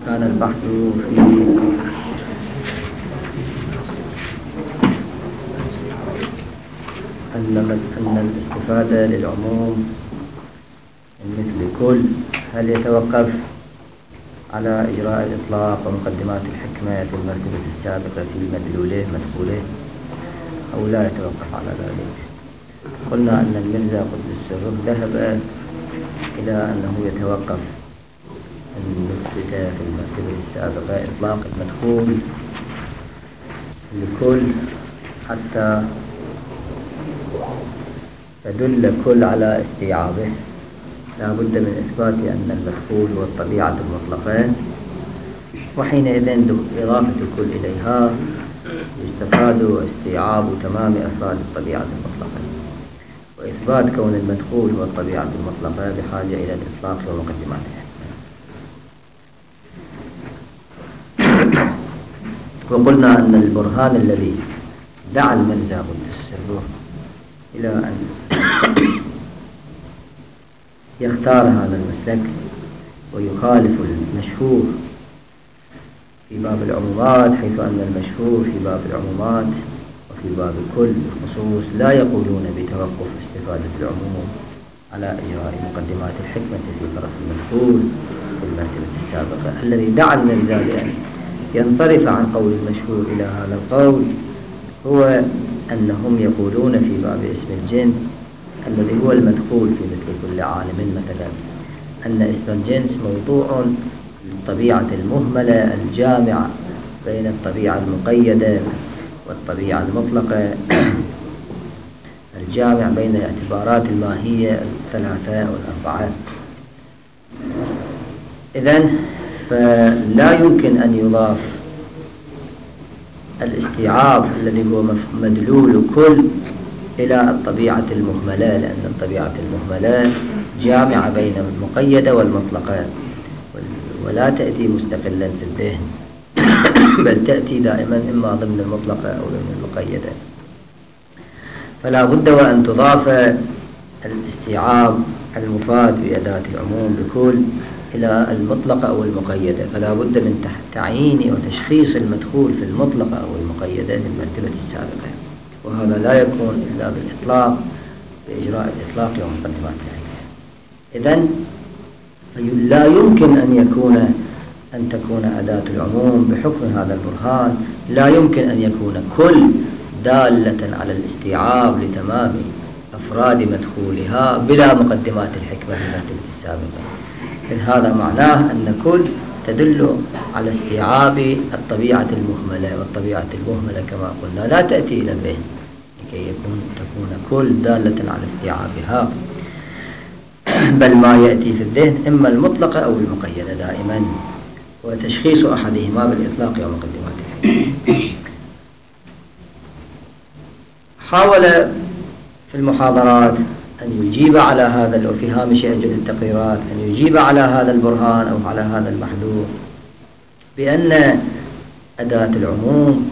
كان البحث في أن الاستفادة للعموم مثل كل، هل يتوقف على إجراء الإطلاق ومقدمات الحكمة في المرتبة السابقة في مدلوله مدخوله أو لا يتوقف على ذلك؟ قلنا أن المرزا قدس سره ذهب إلى أنه يتوقف أن يثبت في المرتبة السابقة إطلاق المدخول لكل حتى تدل كل على استيعابه. لا بد من إثبات أن المدخول هو الطبيعة المطلقة، وحينئذ إضافة الكل إليها يستفاد استيعاب تمام أفراد الطبيعة المطلقة، وإثبات كون المدخول هو الطبيعة المطلقة بحاجة إلى الإطلاق ومقدماتها. وقلنا أن البرهان الذي دعا المرزا قدس سره إلى أن يختار هذا المسلك ويخالف المشهور في باب العمومات، حيث أن المشهور في باب العمومات وفي باب الكل بالخصوص لا يقولون بتوقف استفادة العموم على إجراء مقدمات الحكمة في طرف المدخول في المرتبة السابقة. الذي دعا المرزا لأن ينصرف عن قول المشهور إلى هذا القول هو أنهم يقولون في باب اسم الجنس الذي هو المدخول في مثل كل عالم مثلا أن اسم الجنس موضوع للطبيعة المهملة الجامعة بين الطبيعة المقيدة والطبيعة المطلقة، الجامع بين الاعتبارات الماهية الثلاثة والأربعة. إذن فلا يمكن أن يضاف الاستيعاب الذي هو مدلول كل إلى الطبيعة المهملة، لأن الطبيعة المهملة جامعة بين المقيدة والمطلقة ولا تأتي مستقلا في الذهن بل تأتي دائما إما ضمن المطلقة أو ضمن المقيدة. فلا بد وأن تضاف الاستيعاب المفاد بأداة العموم بكل إلى المطلقة أو المقيدة، فلا بد من تعيين وتشخيص المدخول في المطلقة أو المقيدة في المرتبة السابقة، وهذا لا يكون إلا بالإطلاق بإجراء الإطلاق ومقدماته. إذن لا يمكن أن تكون أداة العموم بحكم هذا البرهان لا يمكن أن يكون كل دالة على الاستيعاب لتمام أفراد مدخولها بلا مقدمات الحكمة في المرتبة السابقة. إذ هذا معناه أن كل تدل على استيعاب الطبيعة المهملة، والطبيعة المهملة كما قلنا لا تأتي إلى الذهن لكي تكون كل دالة على استيعابها، بل ما يأتي في الذهن إما المطلقة أو المقيدة دائما، وتشخيص أحدهما بالإطلاق ومقدماته. حاول في المحاضرات أن يجيب على هذا، وفي هامش أجل التقريرات أن يجيب على هذا البرهان أو على هذا المحذور بأن أداة العموم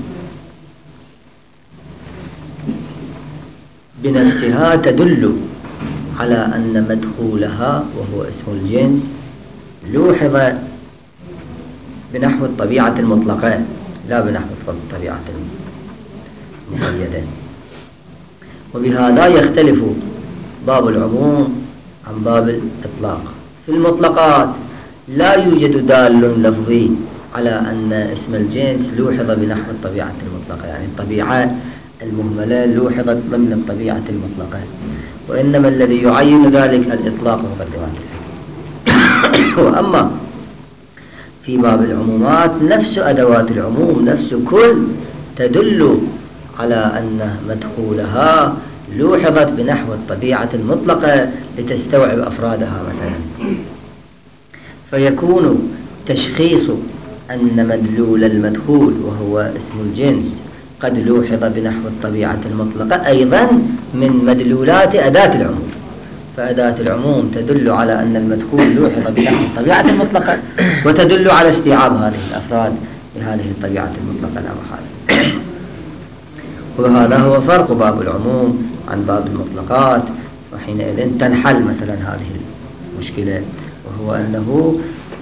بنفسها تدل على أن مدخولها وهو اسم الجنس لوحظ بنحو الطبيعة المطلقة لا بنحو الطبيعة المقيدة. وبهذا يختلف باب العموم عن باب الإطلاق. في المطلقات لا يوجد دال لفظي على أن اسم الجنس لوحظ بنحو الطبيعة المطلقة، يعني الطبيعة المهملة لوحظت ضمن الطبيعة المطلقة، وإنما الذي يعين ذلك الإطلاق ومقدمات الحكمة. وأما في باب العمومات نفس أدوات العموم نفس كل تدل على أن مدخولها لوحظت بنحو الطبيعة المطلقة لتستوعب أفرادها مثلا، فيكون تشخيص أن مدلول المدخول وهو اسم الجنس قد لوحظ بنحو الطبيعة المطلقة أيضا من مدلولات أداة العموم. فأداة العموم تدل على أن المدخول لوحظ بنحو الطبيعة المطلقة وتدل على استيعاب هذه الأفراد بهذه الطبيعة المطلقة لا محالة. وهذا هو فرق باب العموم عن باب المطلقات، وحينئذ تنحل مثلا هذه المشكلة، وهو أنه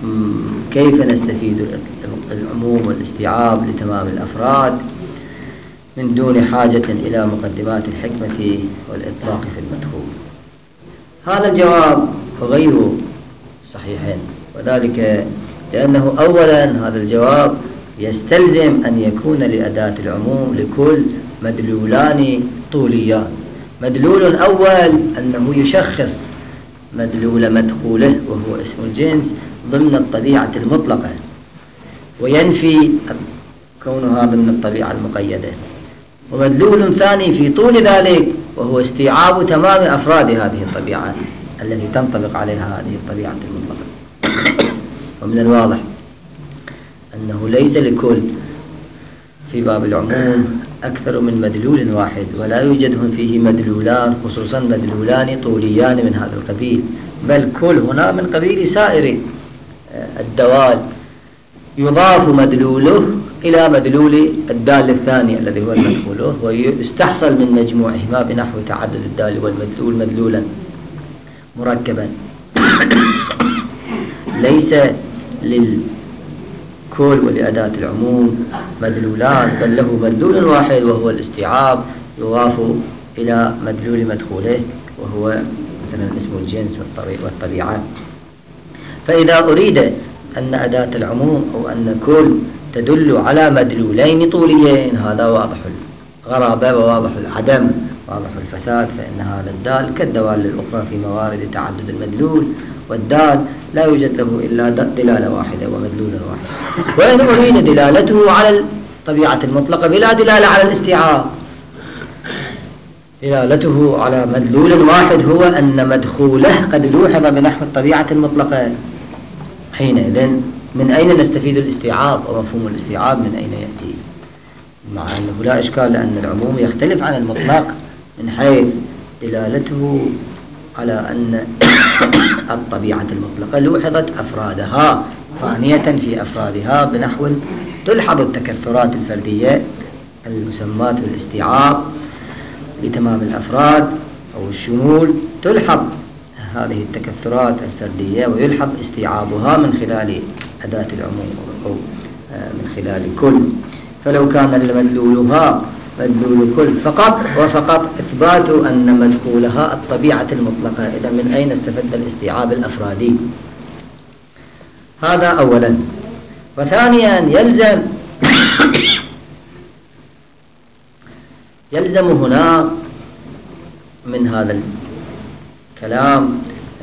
كيف نستفيد العموم والاستيعاب لتمام الأفراد من دون حاجة إلى مقدمات الحكمة والإطلاق في المدخول؟ هذا الجواب غير صحيح، وذلك لأنه أولا هذا الجواب يستلزم أن يكون لأداة العموم لكل مدلولان طوليان. مدلول أول أنه يشخص مدلول مدخوله وهو اسم الجنس ضمن الطبيعة المطلقة، وينفي كونها ضمن الطبيعة المقيدة. ومدلول ثاني في طول ذلك وهو استيعاب تمام أفراد هذه الطبيعة التي تنطبق عليها هذه الطبيعة المطلقة. ومن الواضح أنه ليس لكل في باب العموم أكثر من مدلول واحد، ولا يوجد فيه مدلولان، خصوصا مدلولان طوليان من هذا القبيل، بل كل هنا من قبيل سائر الدوال يضاف مدلوله إلى مدلول الدال الثاني الذي هو المدخوله، ويستحصل من مجموعهما بنحو تعدد الدال والمدلول مدلولا مركبا ليس للكل ولأداة العموم مدلولان، بل له مدلول واحد وهو الاستيعاب يضاف إلى مدلول مدخوله وهو مثلا اسم الجنس والطبيعة. فإذا أريد أن أداة العموم أو أن كل تدل على مدلولين طوليين، هذا واضح الغرابة وواضح العدم واضح الفساد، فإن هذا الدال كالدوال الأخرى في موارد تعدد المدلول، والدال لا يوجد له إلا دلالة واحدة ومدلول واحد. وإن أريد دلالته على الطبيعة المطلقة بلا دلالة على الاستيعاب، دلالته على مدلول واحد هو أن مدخوله قد لوحظ بنحو الطبيعة المطلقة، حينئذ من أين نستفيد الاستيعاب ومفهوم الاستيعاب من أين يأتي؟ مع أنه لا إشكال، لأن العموم يختلف عن المطلق من حيث دلالته على أن الطبيعة المطلقة لوحظت أفرادها فانية في أفرادها بنحو تلحظ التكثرات الفردية المسمات بالاستيعاب لتمام الأفراد أو الشمول، تلحظ هذه التكثرات الفردية ويلحظ استيعابها من خلال أداة العموم أو من خلال كل. فلو كان المدلولها مدلول كل فقط وفقط إثبات أن مدخولها الطبيعة المطلقة، إذا من أين استفد الاستيعاب الأفرادي؟ هذا أولا. وثانيا يلزم هنا من هذا الكلام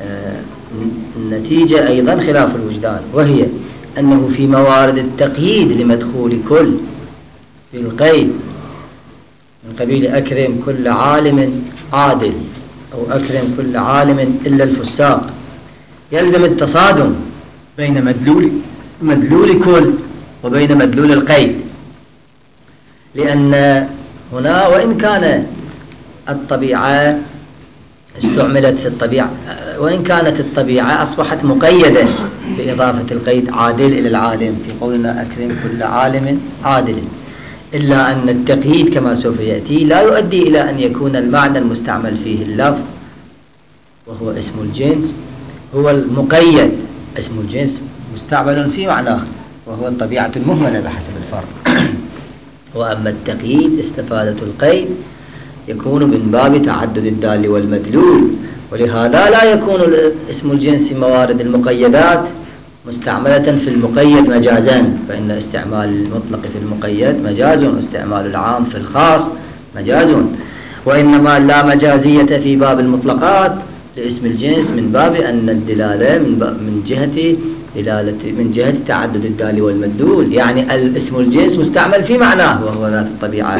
نتيجة أيضا خلاف الوجدان، وهي أنه في موارد التقييد لمدخول كل بالقيد من قبيل أكرم كل عالم عادل أو أكرم كل عالم إلا الفساق، يلزم التصادم بين مدلول كل وبين مدلول القيد، لأن هنا وإن كان الطبيعة استعملت في الطبيعة، وإن كانت الطبيعة أصبحت مقيدة بإضافة القيد عادل إلى العالم في قولنا أكرم كل عالم عادل، إلا أن التقييد كما سوف يأتي لا يؤدي إلى أن يكون المعنى المستعمل فيه اللفظ وهو اسم الجنس هو المقيد. اسم الجنس مستعمل في معناه وهو الطبيعة المهملة بحسب الفرق وأما التقييد استفادة القيد يكون من باب تعدد الدال والمدلول، ولهذا لا يكون اسم الجنس في موارد المقيدات مستعملة في المقيد مجازا، فإن استعمال المطلق في المقيد مجاز واستعمال العام في الخاص مجاز، وإنما لا مجازية في باب المطلقات لاسم الجنس من باب أن الدلالة من جهة تعدد الدال والمدلول، يعني الاسم الجنس مستعمل في معناه وهو ذات الطبيعة،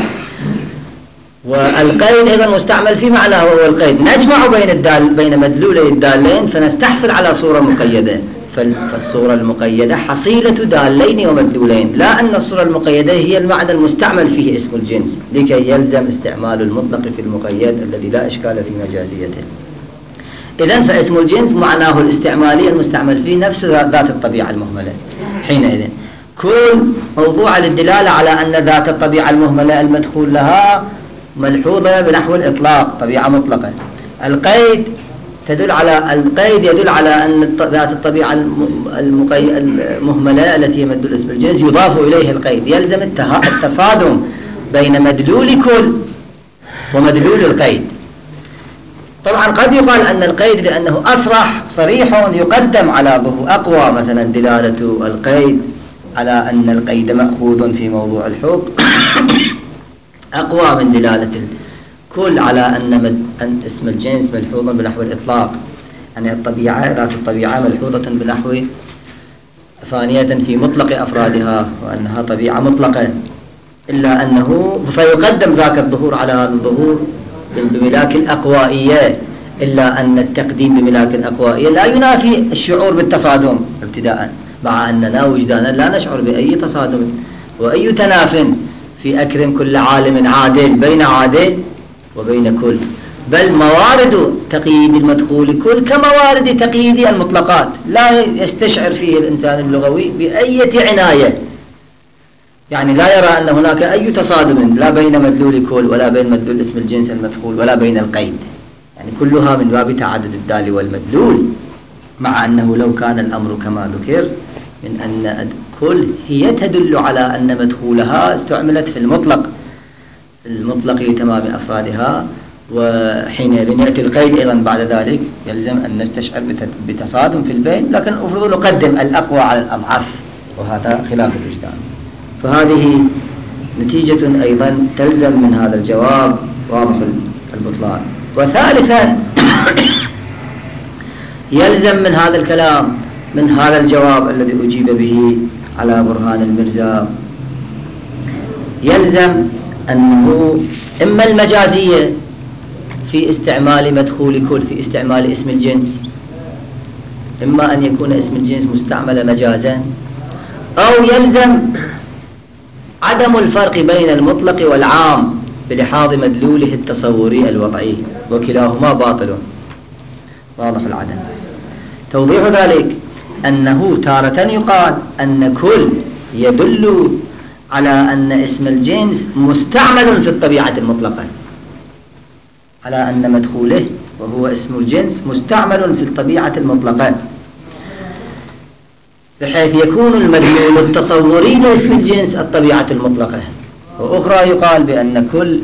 والقيد أيضا مستعمل في معناه وهو القيد. نجمع بين مدلولي الدالين فنستحصل على صورة مقيدة، فالصورة المقيدة حصيلة دالين ومدلولين، لا أن الصورة المقيدة هي المعنى المستعمل فيه اسم الجنس، لكي يلزم استعمال المطلق في المقيد الذي لا إشكال في مجازيته. إذن فاسم الجنس معناه الاستعمالي المستعمل فيه نفس ذات الطبيعة المهملة. حينئذ كل موضوع للدلالة على أن ذات الطبيعة المهملة المدخول لها ملحوظة بنحو الإطلاق طبيعة مطلقة. القيد تدل على القيد، يدل على أن ذات الطبيعة المهملة التي يمد الاسم الجنس يضاف إليه القيد، يلزم التصادم بين مدلول كل ومدلول القيد. طبعا قد يقال أن القيد لأنه أصرح صريح يقدم على ظهور أقوى، مثلا دلالة القيد على أن القيد مأخوذ في موضوع الحكم أقوى من دلالة الكل على أن اسم الجنس ملحوظ بنحو الإطلاق، يعني الطبيعة ذات الطبيعة ملحوظة بنحو ثانية في مطلق أفرادها وأنها طبيعة مطلقة، إلا أنه فيقدم ذاك الظهور على هذا الظهور بملاك الأقوائية، إلا أن التقديم بملاك الأقوائية لا ينافي الشعور بالتصادم ابتداء، مع أننا وجدانا لا نشعر بأي تصادم وأي تناف في أكرم كل عالم عادل بين عادل وبين كل، بل موارد تقييد المدخول كل كموارد تقييد المطلقات، لا يستشعر فيه الإنسان اللغوي بأي عناية، يعني لا يرى أن هناك أي تصادم لا بين مدلول كل ولا بين مدلول اسم الجنس المدخول ولا بين القيد، يعني كلها من باب تعدد الدال والمدلول، مع أنه لو كان الأمر كما ذكر من أن كل هي تدل على أن مدخولها استعملت في المطلق لتمام أفرادها، وحينئذ يأتي القيد أيضا بعد ذلك يلزم أن نستشعر بتصادم في البين، لكن المفروض نقدم الأقوى على الأضعف، وهذا خلاف الوجدان. فهذه نتيجة أيضا تلزم من هذا الجواب واضح البطلان. وثالثا يلزم من هذا الكلام، من هذا الجواب الذي أجيب به على برهان المرزا، يلزم أنه إما المجازية في استعمال مدخول كل في استعمال اسم الجنس، إما أن يكون اسم الجنس مستعمل مجازا، أو يلزم عدم الفرق بين المطلق والعام بلحاظ مدلوله التصوري الوضعي، وكلاهما باطل واضح العدم. توضيح ذلك أنه تارة يقال أن كل يدل على أن اسم الجنس مستعمل في الطبيعة المطلقة، على أن مدخوله وهو اسم الجنس مستعمل في الطبيعة المطلقة، بحيث يكون المدلول التصوري لاسم الجنس الطبيعة المطلقة. وأخرى يقال بأن كل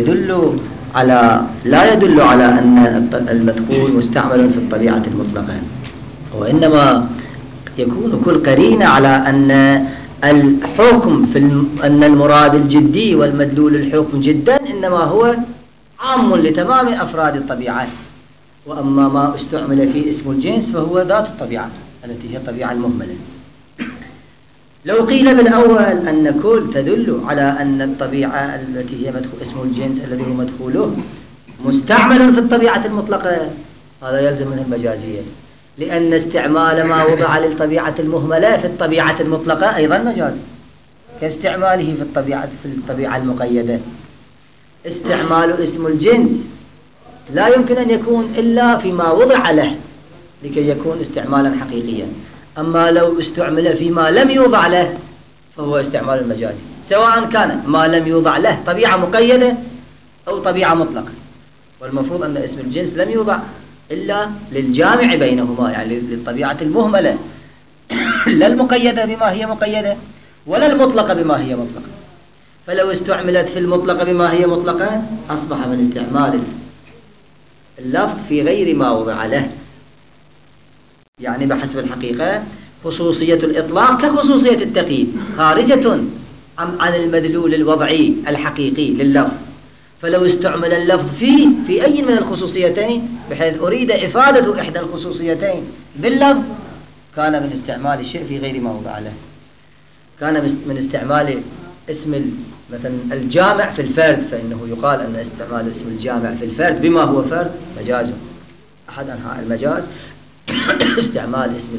لا يدل على أن المدخول مستعمل في الطبيعة المطلقة، وإنما يكون كل قرينة على أن الحكم أن المراد الجدي والمدلول الحكم جدا إنما هو عام لتمام أفراد الطبيعة، وأما ما استعمل في اسم الجنس فهو ذات الطبيعة التي هي الطبيعة المهملة. لو قيل بالأول أن كل تدل على أن الطبيعة التي هي اسم الجنس الذي هو مدخوله مستعمل في الطبيعة المطلقة، هذا يلزم منه المجازية، لأن استعمال ما وضع للطبيعة المهملة في الطبيعة المطلقة أيضا مجاز، كاستعماله في الطبيعة المقيدة. استعمال اسم الجنس لا يمكن أن يكون إلا فيما وضع له لكي يكون استعمالا حقيقيا، أما لو استعمل فيما لم يوضع له فهو استعمال المجازي، سواء كان ما لم يوضع له طبيعة مقيدة أو طبيعة مطلقة. والمفروض أن اسم الجنس لم يوضع إلا للجامع بينهما، يعني للطبيعة المهملة لا المقيدة بما هي مقيدة ولا المطلقة بما هي مطلقة. فلو استعملت في المطلقة بما هي مطلقة أصبح من استعمال اللفظ في غير ما وضع له، يعني بحسب الحقيقة خصوصية الإطلاق كخصوصية التقييد خارجة عن المدلول الوضعي الحقيقي لللفظ. فلو استعمل اللفظ في أي من الخصوصيتين بحيث أريد إفادة إحدى الخصوصيتين باللفظ كان من استعمال الشيء في غير ما وضع له، كان من استعمال اسم مثلا الجامع في الفرد، فإنه يقال أن استعمال اسم الجامع في الفرد بما هو فرد مجاز. أحد أنواع المجاز استعمال اسم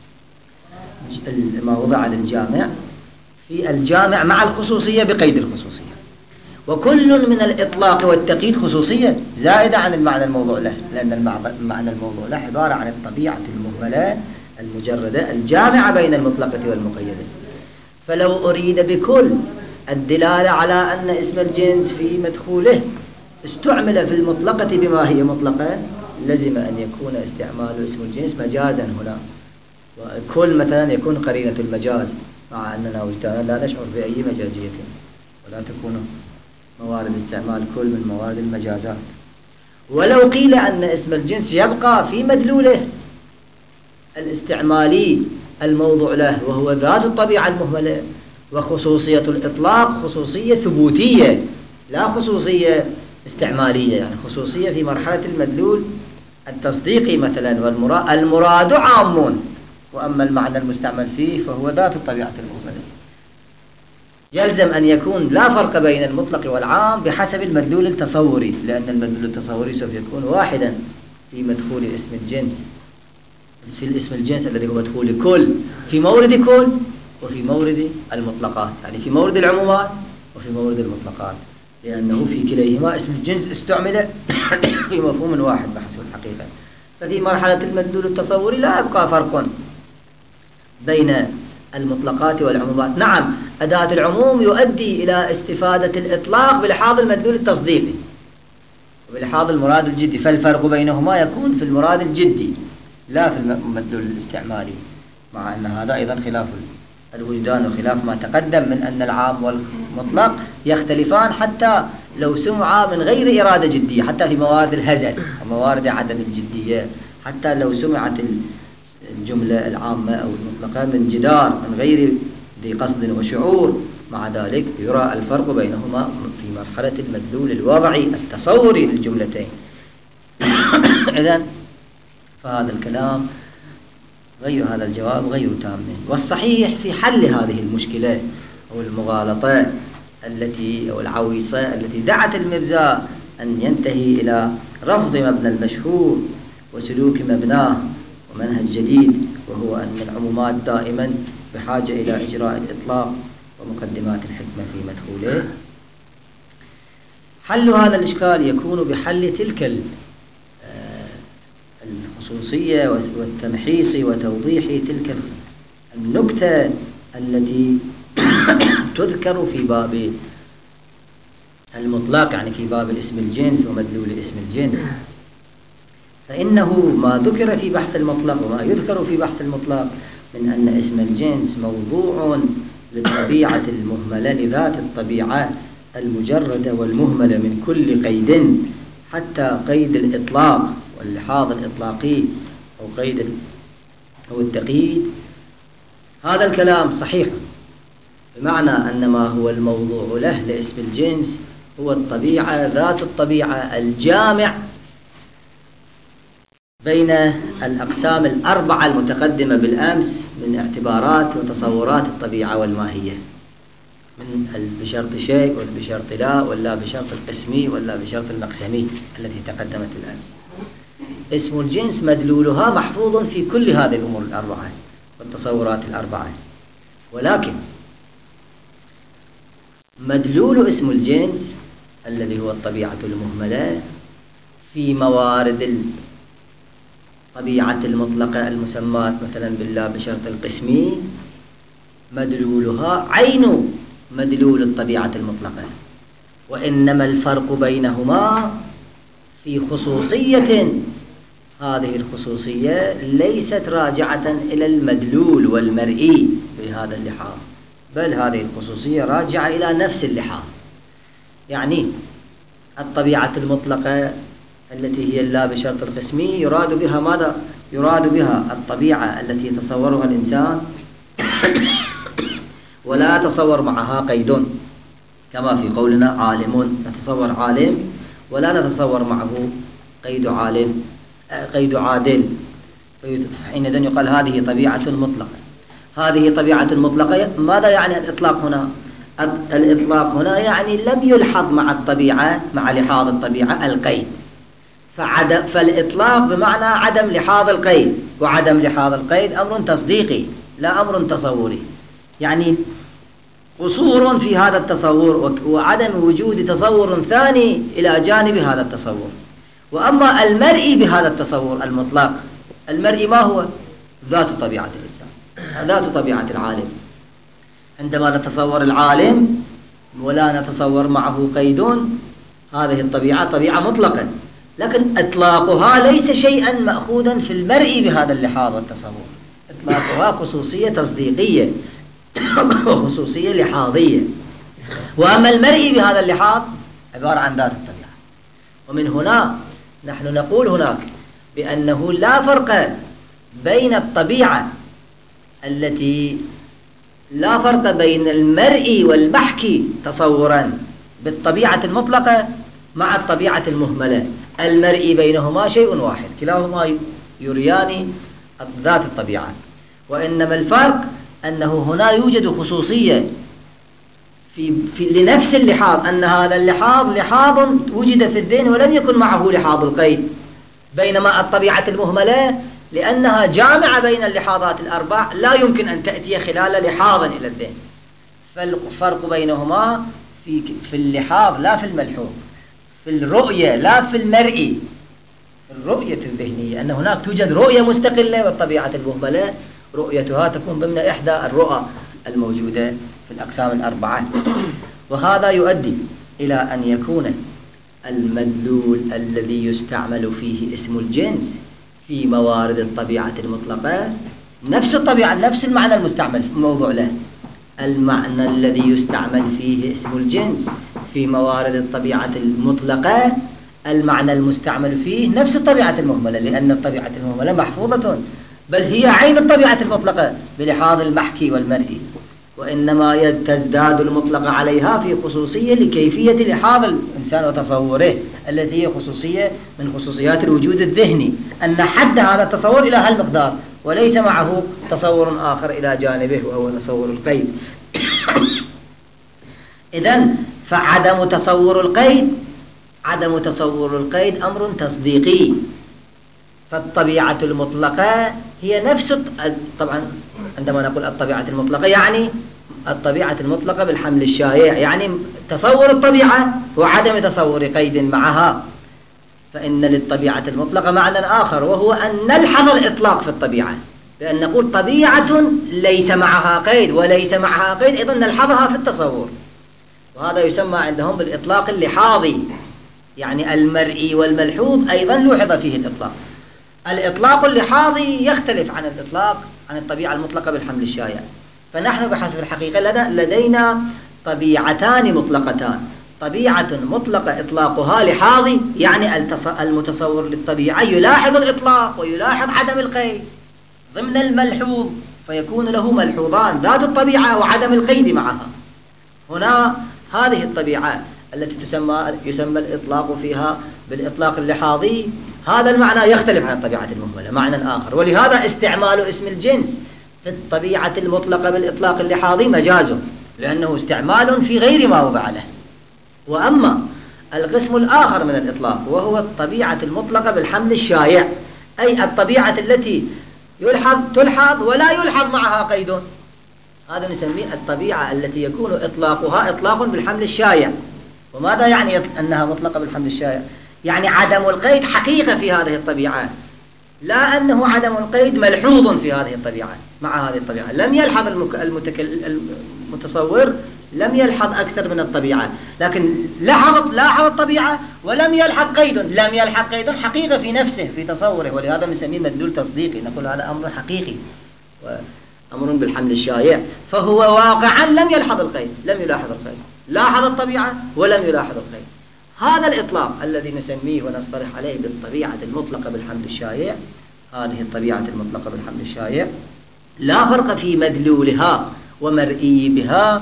ما وضع للجامع في الجامع مع الخصوصية بقيد الخصوصية، وكل من الإطلاق والتقييد خصوصية زائدة عن المعنى الموضوع له، لأن المعنى الموضوع له عبارة عن الطبيعة المهملة المجردة الجامعة بين المطلقة والمقيدة. فلو أريد بكل الدلالة على أن اسم الجنس في مدخوله استعمل في المطلقة بما هي مطلقة لزم أن يكون استعمال اسم الجنس مجازا هنا، وكل مثلا يكون قرينة المجاز، مع أننا وجدانا لا نشعر بأي مجازية، ولا تكون موارد استعمال كل من موارد المجازات. ولو قيل أن اسم الجنس يبقى في مدلوله الاستعمالي الموضوع له، وهو ذات الطبيعة المهملة، وخصوصية الإطلاق خصوصية ثبوتية لا خصوصية استعمالية، يعني خصوصية في مرحلة المدلول التصديقي مثلا، والمراد عام، وأما المعنى المستعمل فيه فهو ذات الطبيعة المهملة. يلزم أن يكون لا فرق بين المطلق والعام بحسب المدلول التصوري، لأن المدلول التصوري سوف يكون واحدا في مدخول اسم الجنس، في الاسم الجنس الذي هو مدخول كل في مورد كل وفي مورد المطلقات، يعني في مورد العمومات وفي مورد المطلقات، لأنه في كليهما اسم الجنس استعمل في مفهوم واحد بحسب الحقيقة. ففي مرحلة المدلول التصوري لا يبقى فرق بين المطلقات والعمومات. نعم، أداة العموم يؤدي إلى استفادة الإطلاق بلحاظ المدلول التصديقي وبلحاظ المراد الجدي، فالفرق بينهما يكون في المراد الجدي لا في المدلول الاستعمالي، مع أن هذا أيضا خلاف الوجدان وخلاف ما تقدم من أن العام والمطلق يختلفان حتى لو سمعا من غير إرادة جدية، حتى في موارد الهزل وموارد عدم الجدية، حتى لو سمعت الجملة العامة أو المطلقة من جدار من غير ذي قصد وشعور، مع ذلك يرى الفرق بينهما في مرحلة المدلول الوضعي التصوري للجملتين. إذن فهذا الكلام غير هذا الجواب غير تام، والصحيح في حل هذه المشكلة أو المغالطة التي أو العويصة التي دعت المرزا أن ينتهي إلى رفض مبنى المشهور وسلوك مبناه ومنهج جديد، وهو أن العمومات دائما بحاجة إلى إجراء الإطلاق ومقدمات الحكمة في مدخوله. حل هذا الإشكال يكون بحل تلك الخصوصية والتمحيص وتوضيح تلك النكتة التي تذكر في باب المطلق، يعني في باب الاسم الجنس ومدلول اسم الجنس. فإنه ما ذكر في بحث المطلق وما يذكر في بحث المطلق من أن اسم الجنس موضوع للطبيعة المهملة، لذات الطبيعة المجردة والمهملة من كل قيد، حتى قيد الإطلاق واللحاظ الإطلاقي أو قيد أو التقييد. هذا الكلام صحيح، بمعنى أن ما هو الموضوع له لاسم الجنس هو الطبيعة، ذات الطبيعة الجامع بين الأقسام الأربعة المتقدمة بالأمس من اعتبارات وتصورات الطبيعة والماهية، من بشرط شيء والبشرط لا، ولا بشرط القسمي ولا بشرط المقسمي التي تقدمت الأمس. اسم الجنس مدلولها محفوظ في كل هذه الأمور الأربعة والتصورات الأربعة، ولكن مدلول اسم الجنس الذي هو الطبيعة المهملة في موارد الطبيعة المطلقة المسمات مثلا بالله بشرط القسمي، مدلولها عين مدلول الطبيعة المطلقة، وإنما الفرق بينهما في خصوصية. هذه الخصوصية ليست راجعة إلى المدلول والمرئي بهذا اللحاظ، بل هذه الخصوصية راجعة إلى نفس اللحاظ. يعني الطبيعة المطلقة التي هي اللا بشرط القسمي يراد بها ماذا؟ يراد بها الطبيعة التي يتصورها الإنسان ولا يتصور معها قيد، كما في قولنا عالم، نتصور عالم ولا نتصور معه قيد عالم قيد عادل، حينئذ يقال هذه طبيعة مطلقة. هذه طبيعة مطلقة. ماذا يعني الإطلاق هنا؟ الإطلاق هنا يعني لم يلحظ مع الطبيعة، مع لحاظ الطبيعة القيد، فالإطلاق بمعنى عدم لحاظ القيد، وعدم لحاظ القيد أمر تصديقي لا أمر تصوري، يعني قصور في هذا التصور وعدم وجود تصور ثاني إلى جانب هذا التصور. وأما المرئي بهذا التصور المطلق، المرئي ما هو؟ ذات طبيعة الإنسان، ذات طبيعة العالم. عندما نتصور العالم ولا نتصور معه قيد، هذه الطبيعة طبيعة مطلقة، لكن إطلاقها ليس شيئا مأخوذا في المرئي بهذا اللحاظ والتصور، إطلاقها خصوصية تصديقية وخصوصية لحاظية. وأما المرئي بهذا اللحاظ عبارة عن ذات الطبيعة. ومن هنا نحن نقول هناك بأنه لا فرق بين الطبيعة التي لا فرق بين المرئي والمحكي تصورا بالطبيعة المطلقة مع الطبيعة المهملة. المرئي بينهما شيء واحد، كلاهما يريان ذات الطبيعة، وإنما الفرق أنه هنا يوجد خصوصية لنفس اللحاظ، أن هذا اللحاظ لحاظ وجد في الذهن ولم يكن معه لحاظ القيد، بينما الطبيعة المهملة لأنها جامعة بين اللحاظات الأربع لا يمكن أن تأتي خلال لحاظ إلى الذهن. فالفرق بينهما في اللحاظ لا في الملحوظ، في الرؤية لا في المرئي، في الرؤية الذهنية، أن هناك توجد رؤية مستقلة، والطبيعة المهملة رؤيتها تكون ضمن إحدى الرؤى الموجودة في الأقسام الأربعة. وهذا يؤدي إلى أن يكون المدلول الذي يستعمل فيه اسم الجنس في موارد الطبيعة المطلقة نفس الطبيعة، نفس المعنى المستعمل في الموضوع له. المعنى الذي يستعمل فيه اسم الجنس في موارد الطبيعة المطلقة المعنى المستعمل فيه نفس الطبيعة المهملة، لأن الطبيعة المهملة محفوظة، بل هي عين الطبيعة المطلقة بلحاظ المحكي والمرئي، وإنما تزداد المطلقة عليها في خصوصية لكيفية لحاظ الإنسان وتصوره، التي هي خصوصية من خصوصيات الوجود الذهني، أن حد هذا التصور إلى هالمقدار وليس معه تصور آخر إلى جانبه وهو تصور القيد. إذن فعدم تصور القيد أمر تصديقي. فالطبيعة المطلقة هي نفس طبعا عندما نقول الطبيعة المطلقة يعني الطبيعة المطلقة بالحمل الشائع، يعني تصور الطبيعة وعدم تصور قيد معها. فإن للطبيعة المطلقة معنى آخر، وهو أن نلحظ الإطلاق في الطبيعة، بأن نقول طبيعة ليس معها قيد وليس معها قيد أيضا نلحظها في التصور، وهذا يسمى عندهم بالإطلاق اللحاظي، يعني المرئي والملحوظ أيضا لوحظ فيه الإطلاق. الإطلاق اللحاظي يختلف عن الإطلاق عن الطبيعة المطلقة بالحمل الشائع. فنحن بحسب الحقيقة لدينا طبيعتان مطلقتان، طبيعة مطلقة إطلاقها لحاظي، يعني المتصور للطبيعة يلاحظ الإطلاق ويلاحظ عدم القيد ضمن الملحوظ، فيكون له ملحوظان، ذات الطبيعة وعدم القيد معها. هنا هذه الطبيعة التي يسمى الإطلاق فيها بالإطلاق اللحاظي، هذا المعنى يختلف عن الطبيعة المهملة معنى آخر، ولهذا استعمال اسم الجنس في الطبيعة المطلقة بالإطلاق اللحاظي مجاز، لأنه استعمال في غير ما وضع له. وأما القسم الآخر من الإطلاق وهو الطبيعة المطلقة بالحمل الشائع، أي الطبيعة التي تلحظ ولا يلحظ معها قيد، هذا نسميه الطبيعة التي يكون إطلاقها إطلاق بالحمل الشائع. وماذا يعني أنها مطلقة بالحمل الشائع؟ يعني عدم القيد حقيقة في هذه الطبيعة، لا أنه عدم القيد ملحوظ في هذه الطبيعة. مع هذه الطبيعة لم يلحظ المتصور لم يلحظ أكثر من الطبيعة، لكن لاحظ الطبيعة ولم يلحظ قيد، لم يلحظ قيد حقيقة في نفسه في تصوره، ولهذا نسميه مدلول تصديقي، نقول هذا أمر حقيقي وأمر بالحمل الشائع، فهو واقعا لم يلحظ القيد، لم يلاحظ القيد، لاحظ الطبيعة ولم يلاحظ القيد. هذا الإطلاق الذي نسميه ونصطلح عليه بالطبيعة المطلقة بالحمل الشائع، هذه الطبيعة المطلقة بالحمل الشائع لا فرق في مدلولها ومرئي بها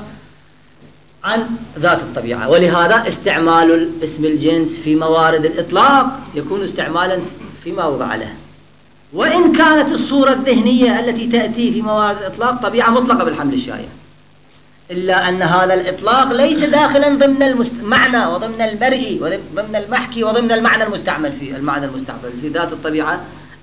عن ذات الطبيعة، ولهذا استعمال اسم الجنس في موارد الإطلاق يكون استعمالا فيما وضع له. وإن كانت الصورة الذهنية التي تأتي في موارد الإطلاق طبيعة مطلقة بالحمل الشائع، إلا أن هذا الإطلاق ليس داخلا ضمن المعنى وضمن المرئي وضمن المحكي وضمن المعنى المستعمل فيه، المعنى المستعمل في ذات الطبيعة.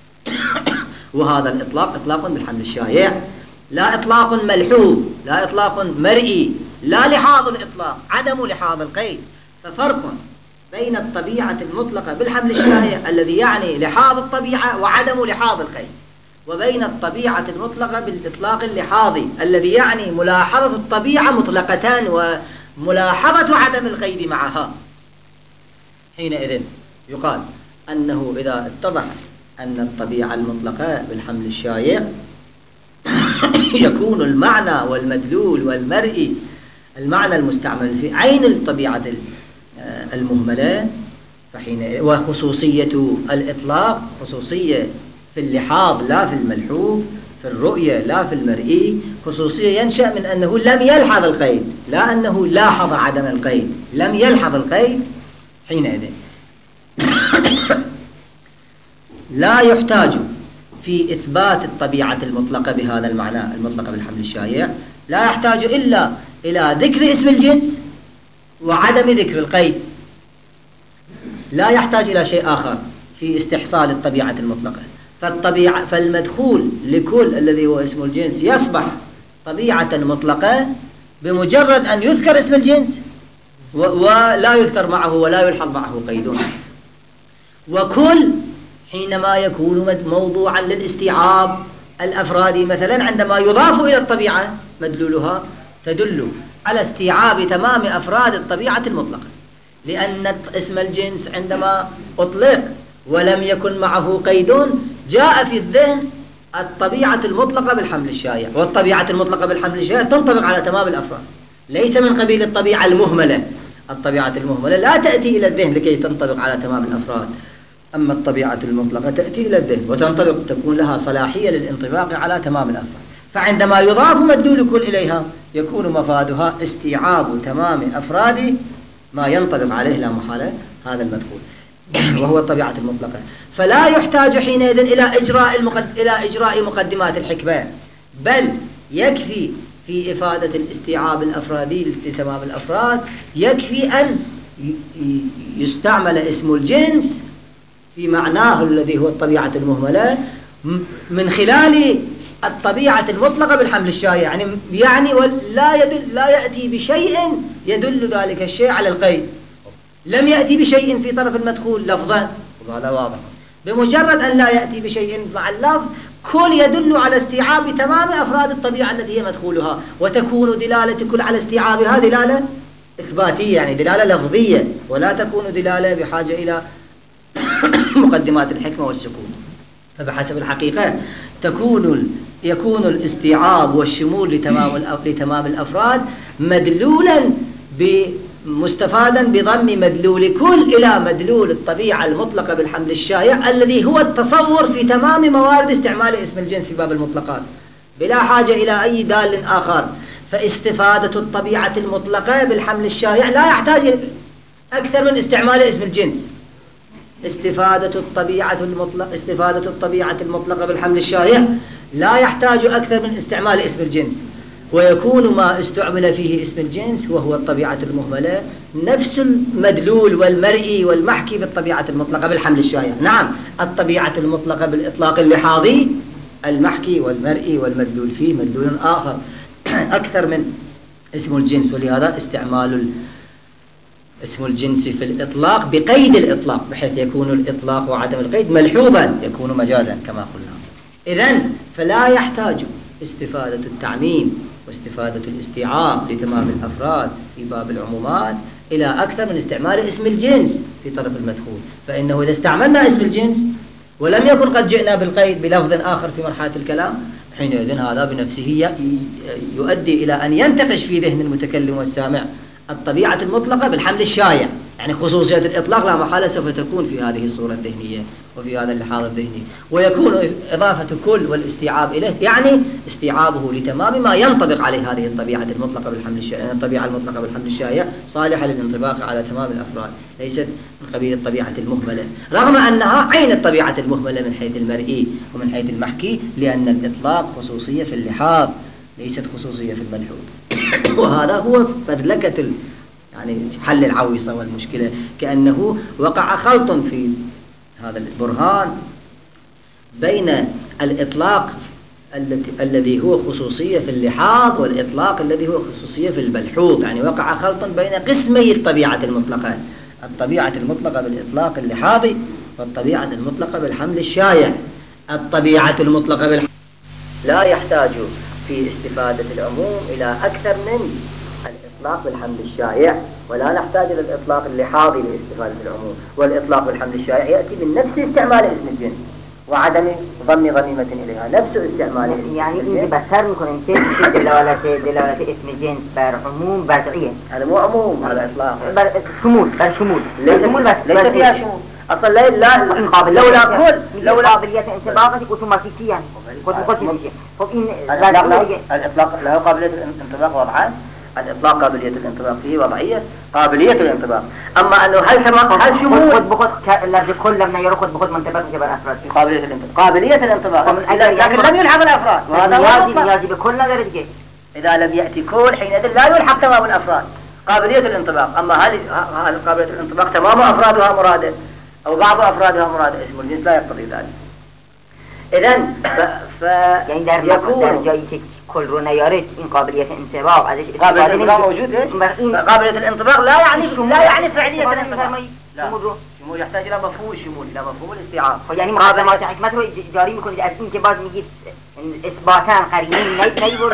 وهذا الإطلاق إطلاق بالحمل الشائع، لا إطلاق ملحوظ، لا إطلاق مرئي، لا لحاظ الإطلاق، عدم لحاظ القيد. ففرق بين الطبيعة المطلقة بالحمل الشائع الذي يعني لحاظ الطبيعة وعدم لحاظ القيد، وبين الطبيعة المطلقة بالإطلاق اللحاظي الذي يعني ملاحظة الطبيعة مطلقتان وملاحظة عدم القيد معها. حينئذ يقال أنه إذا اتضح أن الطبيعة المطلقة بالحمل الشائع يكون المعنى والمدلول والمرئي، المعنى المستعمل في عين الطبيعة المهملة، فحين وخصوصية الإطلاق خصوصية في اللحاظ لا في الملحوظ، في الرؤية لا في المرئي، خصوصية ينشأ من أنه لم يلحظ القيد، لا أنه لاحظ عدم القيد، لم يلحظ القيد. حينئذ لا يحتاج في إثبات الطبيعة المطلقة بهذا المعنى المطلقة بالحمل الشائع، لا يحتاج إلا إلى ذكر اسم الجنس وعدم ذكر القيد، لا يحتاج إلى شيء آخر في استحصال الطبيعة المطلقة. فالمدخول لكل الذي هو اسم الجنس يصبح طبيعة مطلقة بمجرد أن يذكر اسم الجنس ولا يذكر معه ولا يلحظ معه قيد. وكل حينما يكون موضوعا للاستيعاب الأفرادي مثلا، عندما يضاف إلى الطبيعة مدلولها تدل على استيعاب تمام أفراد الطبيعة المطلقة، لأن اسم الجنس عندما أطلق ولم يكن معه قيد جاء في الذهن الطبيعة المطلقة بالحمل الشائع، والطبيعة المطلقة بالحمل الشائع تنطبق على تمام الأفراد، ليس من قبيل الطبيعة المهملة. الطبيعة المهملة لا تأتي إلى الذهن لكي تنطبق على تمام الأفراد، أما الطبيعة المطلقة تأتي إلى الذهن وتنطبق، تكون لها صلاحية للانطباق على تمام الأفراد. فعندما يضاف مدلول كل إليها يكون مفادها استيعاب تمام أفراد ما ينطبق عليه لا محالة هذا المدخول وهو الطبيعة المطلقة. فلا يحتاج حينئذ إلى إجراء مقدمات الحكمة، بل يكفي في إفادة الاستيعاب الأفرادي لتمام الأفراد، يكفي أن يستعمل اسم الجنس في معناه الذي هو الطبيعة المهملة من خلال الطبيعة المطلقة بالحمل الشائع، يعني لا يأتي بشيء يدل ذلك الشيء على القيد، لم يأتي بشيء في طرف المدخول لفظا، وهذا واضح. بمجرد أن لا يأتي بشيء مع اللفظ كل يدل على استيعاب تمام أفراد الطبيعة التي هي مدخولها، وتكون دلالة كل على استيعابها دلالة إثباتية، يعني دلالة لفظية، ولا تكون دلالة بحاجة إلى مقدمات الحكمة والسكون. فبحسب الحقيقة يكون الاستيعاب والشمول لتمام الأفراد مدلولا مستفادا بضم مدلول كل إلى مدلول الطبيعة المطلقة بالحمل الشائع الذي هو التصور في تمام موارد استعمال اسم الجنس في باب المطلقات بلا حاجة إلى أي دال آخر. فاستفادة الطبيعة المطلقة بالحمل الشائع لا يحتاج أكثر من استعمال اسم الجنس. استفادة الطبيعة المطلقة بالحمل الشائع لا يحتاج أكثر من استعمال اسم الجنس، ويكون ما استعمل فيه اسم الجنس وهو الطبيعة المهملة نفس المدلول والمرئي والمحكي بالطبيعة المطلقة بالحمل الشائع. نعم، الطبيعة المطلقة بالإطلاق اللحاظي المحكي والمرئي والمدلول فيه مدلول آخر أكثر من اسم الجنس، ولهذا استعمال اسم الجنس في الإطلاق بقيد الإطلاق بحيث يكون الإطلاق وعدم القيد ملحوظا، يكون مجازا كما قلنا. إذن فلا يحتاج استفادة التعميم واستفادة الاستيعاب لتمام الأفراد في باب العمومات إلى أكثر من استعمال اسم الجنس في طرف المدخول. فإنه إذا استعملنا اسم الجنس ولم يكن قد جئنا بالقيد بلفظ آخر في مرحلة الكلام، حينئذ هذا بنفسه يؤدي إلى أن ينتقش في ذهن المتكلم والسامع الطبيعة المطلقة بالحمل الشائع، يعني خصوصية الإطلاق لا محالة سوف تكون في هذه الصورة الذهنية وفي هذا اللحاظ الذهني، ويكون إضافة كل والاستيعاب إليه يعني استيعابه لتمام ما ينطبق عليه هذه الطبيعة المطلقة بالحمل الشائع. الطبيعة المطلقة بالحمل الشائع صالحة للانطباق على تمام الأفراد، ليست من قبيل الطبيعة المهملة، رغم أنها عين الطبيعة المهملة من حيث المرئي ومن حيث المحكي، لأن الإطلاق خصوصية في اللحاظ ليست خصوصية في الملحوظ. وهذا هو فذلكة يعني حل العويصة والمشكلة، كأنه وقع خلط في هذا البرهان بين الإطلاق الذي هو خصوصية في اللحاظ والإطلاق الذي هو خصوصية في الملحوظ، يعني وقع خلط بين قسمي الطبيعة المطلقة، الطبيعة المطلقة بالإطلاق اللحاظي والطبيعة المطلقة بالحمل الشائع. الطبيعة المطلقة بالحمل لا يحتاج في استفادة العموم إلى أكثر من الإطلاق الإطلاق بالحمل الشائع، ولا نحتاج إلى الإطلاق اللحاظي لاستفادة العموم. والإطلاق بالحمل الشائع يأتي من نفس استعمال اسم الجنس وعدم ضم غنيمة إليها، نفس استعمال. يعني إذا بسر نكون دلالة اسم جنس بر عموم وضعية. هذا مو عموم، هذا إطلاق. شمول. ليس فيها شمول. أصلا لا لولا قابلية انطباق أوتوماتيكيا. الإطلاق له قابلية الانطباق وضعان. الإطلاق قابلية الانطباق فيه وضعية، قابلية الانطباق. أما أنه هل شمول كل لما يركض بخد منطبق جبل أفراد قابلية الانطباق لكن لم يلحق الأفراد، وهذا يجب كل درجة. إذا لم يأتي كل حينئذ لا يلحق تمام الأفراد قابلية الانطباق. أما هل قابلية الانطباق تمام أفرادها مرادة أو بعض أفرادها مرادة، اسم الجنس لا يقتضي ذلك. إذن يعني در كل رو نيارت إن قابلية الانطباق قابلية الانطباق موجود. إيش قابلية الانطباق لا يعني فعلية الانطباق. لا، شمول يحتاج إلى مفهوم الشمول، إلى مفهوم الاستيعاب. يعني مقدمات حكمته جاري يكون از این که باز میگید اثباتا قرینه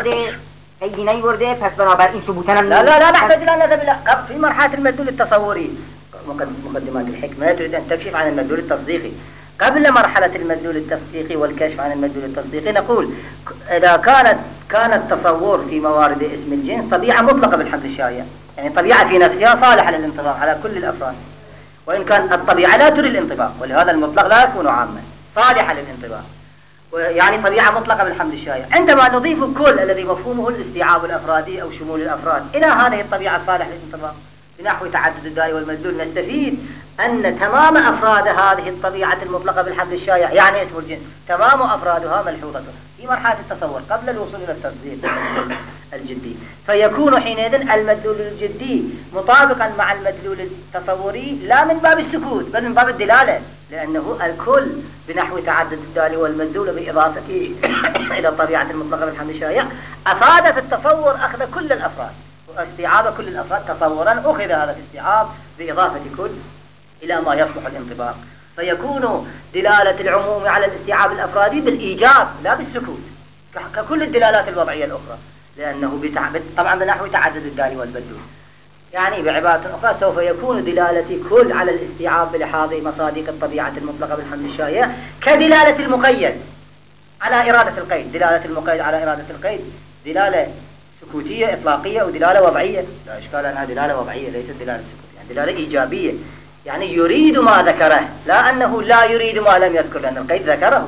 نیورده پس بنابراین ثبوتا لا نحتاج إلى هذا في مرحلة المدلول التصوري. مقدمات الحكمة تريد أن تكشف عن المدلول التصديقي. قبل مرحلة المدلول التصديقي والكشف عن المدلول التصديقي نقول إذا كان التصور في موارد اسم الجنس طبيعة مطلقة بالحمل الشائع، يعني طبيعة في نفسها صالحة للانطباق على كل الأفراد، وإن كان الطبيعة لا تري الانطباق، ولهذا المطلق لا يكون عاما، صالحة للانطباق، يعني طبيعة مطلقة بالحمل الشائع. عندما نضيف كل الذي مفهومه الاستيعاب الأفرادي أو شمول الأفراد إلى هذه الطبيعة الصالحة للانطباق بنحو تعدد الداعي والمدلول، نستفيد أن تمام أفراد هذه الطبيعة المطلقة بالحمل الشائع يعني اسم الجنس تمام أفرادها ملحوظة في مرحلة التصور قبل الوصول إلى التصديق الجدي، فيكون حينئذ المدلول الجدي مطابقا مع المدلول التصوري لا من باب السكوت بل من باب الدلالة، لأنه الكل بنحو تعدد الدال والمدلول بإضافته إلى الطبيعة المطلقة بالحمل الشائع أفاد في التصور أخذ كل الأفراد واستيعاب كل الأفراد تصورا، أخذ هذا الاستيعاب بإضافة كل إلى ما يصلح الانطباق، فيكون دلالة العموم على الاستيعاب الأفرادي بالإيجاب لا بالسكوت ككل الدلالات الوضعية الأخرى، لأنه طبعا بنحو تعدد الدال والمدلول. يعني بعبارة أخرى سوف يكون دلالة كل على الاستيعاب بلحاظ مصادق الطبيعة المطلقة بالحمل الشائع كدلالة المقيد على إرادة القيد. دلالة المقيد على إرادة القيد دلالة سكوتية إطلاقية ودلالة وضعية، لا إشكال أنها دلالة وضعية ليست دلالة سكوتية، يعني دلالة إيجابية، يعني يريد ما ذكره لا أنه لا يريد ما لم يذكر لأن القيد ذكره.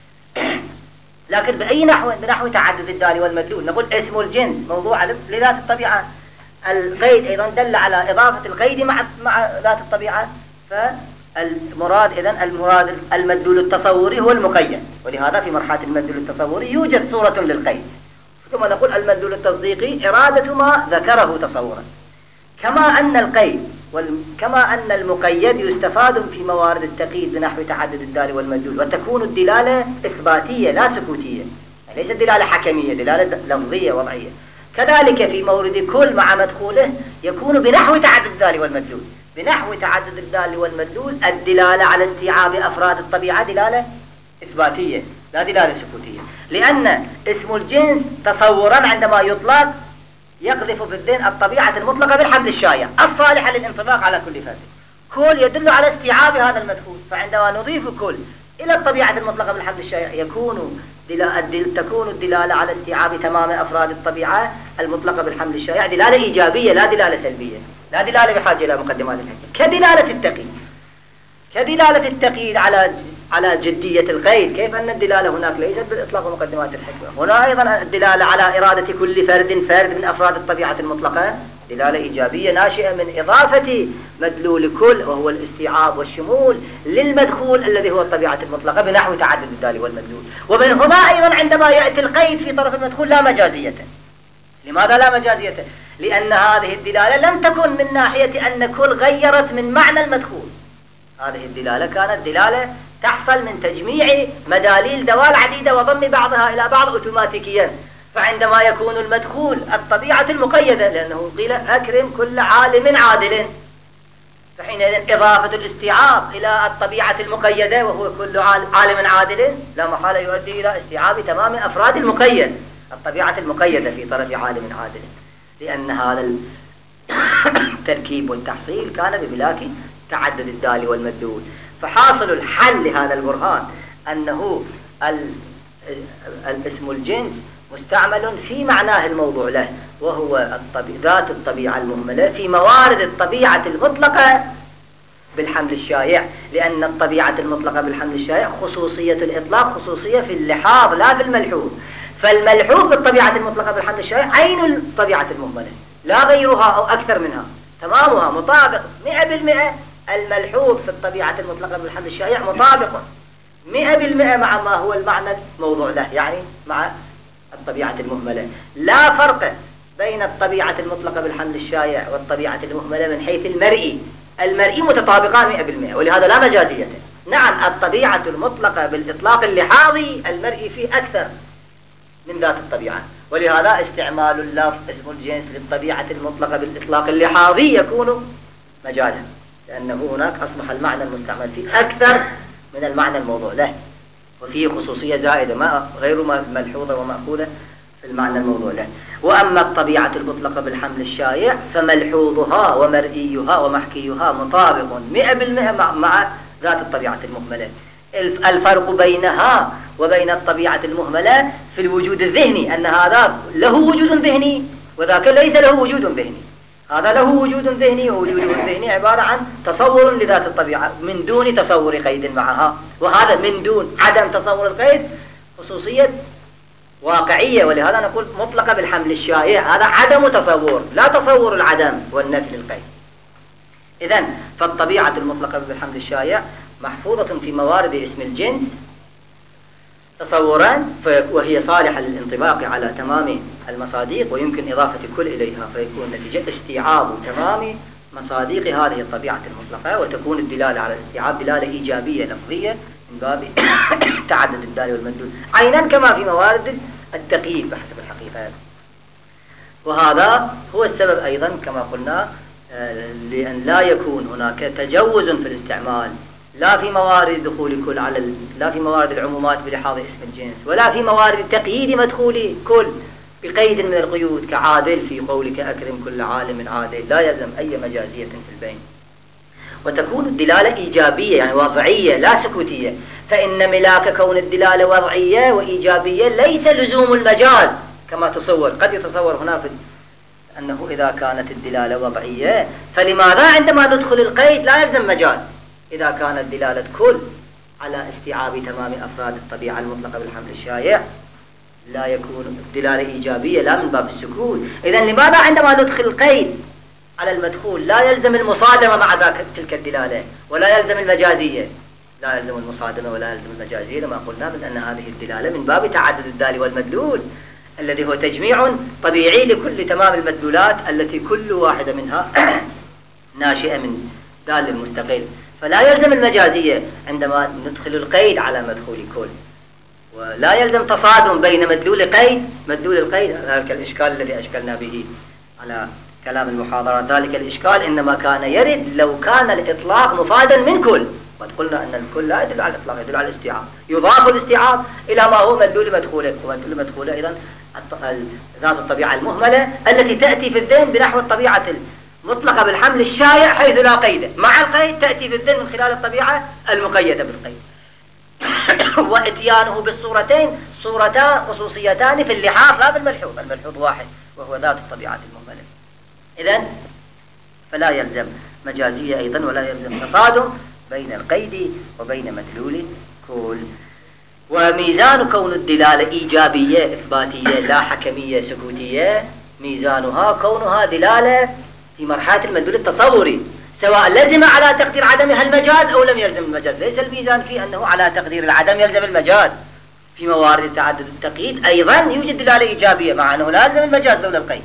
لكن بأي بنحو تعدد الدال والمدلول نقول اسم الجنس موضوع لذات الطبيعة، القيد أيضا دل على إضافة القيد مع ذات الطبيعة، فالمراد المراد المدلول التصوري هو المقيد، ولهذا في مرحلة المدلول التصوري يوجد صورة للقيد، ثم نقول المدلول التصديقي إرادة ما ذكره تصورا. كما أن المقيد يستفاد في موارد التقييد بنحو تعدد الدال والمدلول، وتكون الدلالة إثباتية لا سكوتية، يعني ليست دلالة حكمية، دلالة لفظية وضعية. كذلك في مورد كل مع مدخوله يكون بنحو تعدد الدال والمدلول. بنحو تعدد الدال والمدلول الدلالة على استيعاب أفراد الطبيعة دلالة إثباتية لا دلالة سكوتية، لأن اسم الجنس تصورا عندما يطلق يقذف في الذهن الطبيعة المطلقة بالحمل الشائع الصالحة للانطباق على كل فرد. كل يدل على استيعاب هذا المدخول، فعندما نضيف كل إلى الطبيعة المطلقة بالحمل الشائع تكون الدلالة على استيعاب تمام أفراد الطبيعة المطلقة بالحمل الشائع دلالة إيجابية لا دلالة سلبية، لا دلالة بحاجة إلى مقدمات الحكمة، كدلالة التقييد على جدية القيد. كيف أن الدلالة هناك ليست بالإطلاق ومقدمات الحكمة، هنا أيضا الدلالة على إرادة كل فرد من أفراد الطبيعة المطلقة دلالة إيجابية ناشئة من إضافة مدلول كل وهو الاستيعاب والشمول للمدخول الذي هو الطبيعة المطلقة بنحو تعدد الدال والمدلول. ومن هنا أيضا عندما يأتي القيد في طرف المدخول لا مجازية. لماذا لا مجازية؟ لأن هذه الدلالة لم تكن من ناحية أن كل غيرت من معنى المدخول، هذه الدلالة كانت دلالة تحصل من تجميع مداليل دوال عديدة وضم بعضها إلى بعض أوتوماتيكيا. فعندما يكون المدخول الطبيعة المقيدة، لأنه قيل أكرم كل عالم عادل، فحينئذ إضافة الاستيعاب إلى الطبيعة المقيدة وهو كل عالم عادل لا محالة يؤدي إلى استيعاب تمام أفراد المقيد الطبيعة المقيدة في طرف عالم عادل، لأن هذا التركيب والتحصيل كان بملاك تعدد الدال والمدلول. فحاصل الحل لهذا البرهان أنه الاسم الجنس مستعمل في معناه الموضوع له، وهو ذات الطبيعة المهملة في موارد الطبيعة المطلقة بالحمل الشائع، لأن الطبيعة المطلقة بالحمل الشائع خصوصية الإطلاق خصوصية في اللحاظ لا في الملحوظ. فالملحوظ بالطبيعة المطلقة بالحمل الشائع عين الطبيعة المهملة لا غيرها أو أكثر منها، تمامها مطابق 100%. الملحوظ في الطبيعة المطلقة بالحمل الشائع مطابق 100% مع ما هو المعنى الموضوع له، يعني مع الطبيعة المهملة. لا فرق بين الطبيعة المطلقة بالحمل الشائع والطبيعة المهملة من حيث المرئي متطابقان 100%، ولهذا لا مجازية. نعم الطبيعة المطلقة بالإطلاق اللحاظي المرئي فيه أكثر من ذات الطبيعة، ولهذا استعمال اللفظ اسم الجنس للطبيعة المطلقة بالإطلاق اللحاظي يكون مجازا، لأنه هناك أصبح المعنى المستعمل فيه أكثر من المعنى الموضوع له، وفيه خصوصية زائدة غير ملحوظة ومأخوذة في المعنى الموضوع له. وأما الطبيعة المطلقة بالحمل الشائع فملحوظها ومرئيها ومحكيها مطابق 100% مع ذات الطبيعة المهملة. الفرق بينها وبين الطبيعة المهملة في الوجود الذهني، أن هذا له وجود ذهني وذاك ليس له وجود ذهني. هذا له وجود ذهني، ووجوده الذهني عبارة عن تصور لذات الطبيعة من دون تصور قيد معها، وهذا من دون عدم تصور القيد خصوصية واقعية، ولهذا نقول مطلقة بالحمل الشائع. هذا عدم تصور، لا تصور العدم والنفي للقيد. إذن فالطبيعة المطلقة بالحمل الشائع محفوظة في موارد اسم الجنس تصورا، وهي صالحة للانطباق على تمام المصاديق، ويمكن إضافة كل إليها فيكون نتيجة استيعاب تمام مصاديق هذه الطبيعة المطلقة، وتكون الدلالة على الاستيعاب دلالة إيجابية لفظية من باب تعدد الدال والمدلول عينا، كما في موارد التقييد بحسب الحقيقة. وهذا هو السبب أيضا كما قلنا لأن لا يكون هناك تجوز في الاستعمال، لا في موارد دخول كل لا في موارد العمومات بلحاظ اسم الجنس، ولا في موارد تقييد مدخول كل بقيد من القيود كعادل في قولك أكرم كل عالم عادل، لا يلزم أي مجازية في البين. وتكون الدلالة إيجابية يعني وضعية لا سكوتية، فإن ملاك كون الدلالة وضعية وإيجابية ليس لزوم المجاز كما تصور. قد يتصور هنا أنه إذا كانت الدلالة وضعية فلماذا عندما ندخل القيد لا يلزم مجاز؟ إذا كانت دلالة كل على استيعاب تمام أفراد الطبيعة المطلقة بالحمل الشائع لا يكون الدلالة إيجابية لا من باب السكوت. إذن لماذا عندما ندخل القيد على المدخول لا يلزم المصادمة مع تلك الدلالة ولا يلزم المجازية؟ لا يلزم المصادمة ولا يلزم المجازية لما قلنا من أن هذه الدلالة من باب تعدد الدال والمدلول الذي هو تجميع طبيعي لكل تمام المدلولات التي كل واحدة منها ناشئة من دال مستقل، فلا يلزم المجازية عندما ندخل القيد على مدخول كل، ولا يلزم تصادم بين مدلول القيد. ذلك الإشكال الذي أشكلنا به على كلام المحاضرة، ذلك الإشكال إنما كان يرد لو كان الإطلاق مفادا من كل، وقد قلنا أن الكل لا يدل على الإطلاق، يدل على الاستيعاب، يضاف الاستيعاب إلى ما هو مدلول مدخوله، ومدلول مدخوله أيضا ذات الطبيعة المهملة التي تأتي في الذهن بنحو الطبيعة المطلقة بالحمل الشائع حيث لا قيد، مع القيد تأتي في الذهن من خلال الطبيعة المقيدة بالقيد. وإتيانه بالصورتين صورتان خصوصيتان في اللحاظ لا بالملحوظ، الملحوظ واحد وهو ذات الطبيعة المهملة. إذن فلا يلزم مجازية أيضا ولا يلزم تصادم بين القيد وبين مدلول كل. وميزان كون الدلالة إيجابية إثباتية لا حكمية سكوتية، ميزانها كونها دلالة في مرحلة المدلول التصوري، سواء لزم على تقدير عدمها المجاز أو لم يلزم المجاز. ليس الميزان في أنه على تقدير العدم يلزم المجاز. في موارد تعدد التقييد أيضا يوجد دلالة إيجابية مع أنه لا يلزم المجاز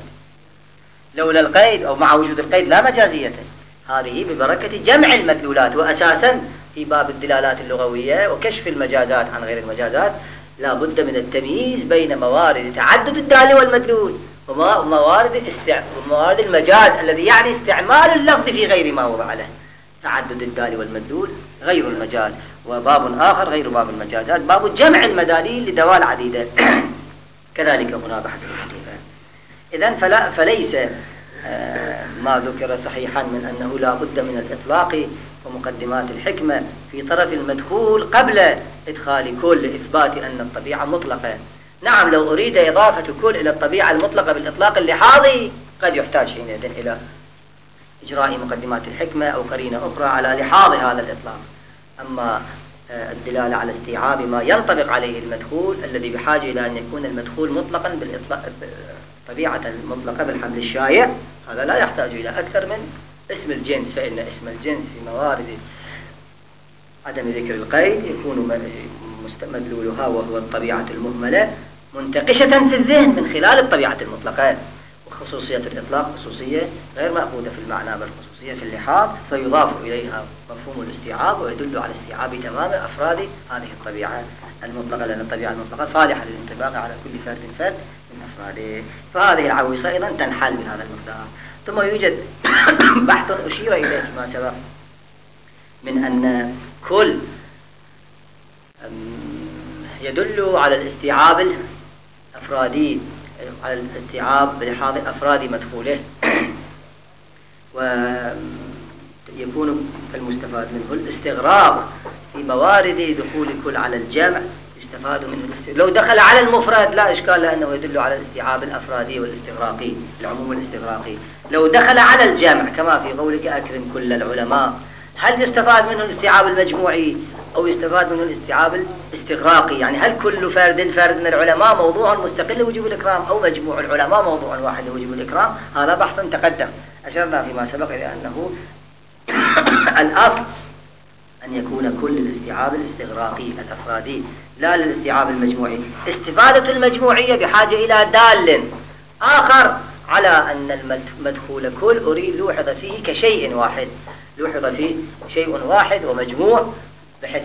لولا القيد أو مع وجود القيد لا مجازية. هذه ببركة جمع المدلولات، وأساسا في باب الدلالات اللغوية وكشف المجازات عن غير المجازات لا بد من التمييز بين موارد تعدد الدال والمدلول وموارد المجاز الذي يعني استعمال اللفظ في غير ما وضع له. تعدد الدال والمدلول غير المجاز، وباب آخر غير باب المجازات باب جمع المداليل لدوال عديدة. كذلك هنا بحث الحقيقة. إذن فليس ما ذكر صحيحا من أنه لا بد من الإطلاق ومقدمات الحكمة في طرف المدخول قبل إدخال كل لإثبات أن الطبيعة مطلقة. نعم، لو أريد إضافة كل إلى الطبيعة المطلقة بالإطلاق اللحاظي قد يحتاج حينئذ إلى إجراء مقدمات الحكمة أو قرينة أخرى على لحاظ هذا الإطلاق. أما الدلالة على استيعاب ما ينطبق عليه المدخول الذي بحاجة إلى أن يكون المدخول مطلقا بالإطلاق طبيعة مطلقة بالحمل الشائع، هذا لا يحتاج إلى أكثر من اسم الجنس، فإن اسم الجنس في موارد عدم ذكر القيد يكون مدلولها وهو الطبيعة المهملة منتقشة في الذهن من خلال الطبيعة المطلقة. وخصوصية الإطلاق خصوصية غير مأخوذة في المعنى بل خصوصية في اللحاظ، فيضاف إليها مفهوم الاستيعاب ويدل على استيعاب تمام أفراد هذه الطبيعة المطلقة، لأن الطبيعة المطلقة صالحة للانطباق على كل فرد من أفراده. فهذه العويصة أيضا تنحل بهذا المقدار. ثم يوجد بحث أشير إليه ما سبق من أن كل يدل على الاستيعاب الأفرادي، على الاستيعاب بلحاظ أفراد مدخوله، ويكون المستفاد منه الاستغراق في موارد دخول كل على الجمع يستفاد منه لو دخل على المفرد لا إشكال، لأنه يدل على الاستيعاب الأفرادي والاستغراقي، العموم الاستغراقي. لو دخل على الجمع كما في قولك أكرم كل العلماء، هل يستفاد منه الاستيعاب المجموعي أو يستفاد منه الاستيعاب الاستغراقي؟ يعني هل كل فرد من العلماء موضوع مستقل لوجوب الإكرام أو مجموع العلماء موضوع واحد لوجوب الإكرام؟ هذا بحث تقدم أشرنا فيما سبق إلى أنه الأصل أن يكون كل الاستيعاب الاستغراقي الأفرادي لا للاستيعاب المجموعي. استفادة المجموعية بحاجة إلى دال آخر على أن المدخول كل أريد لوحظ فيه كشيء واحد، لوحظ فيه شيء واحد ومجموع، بحيث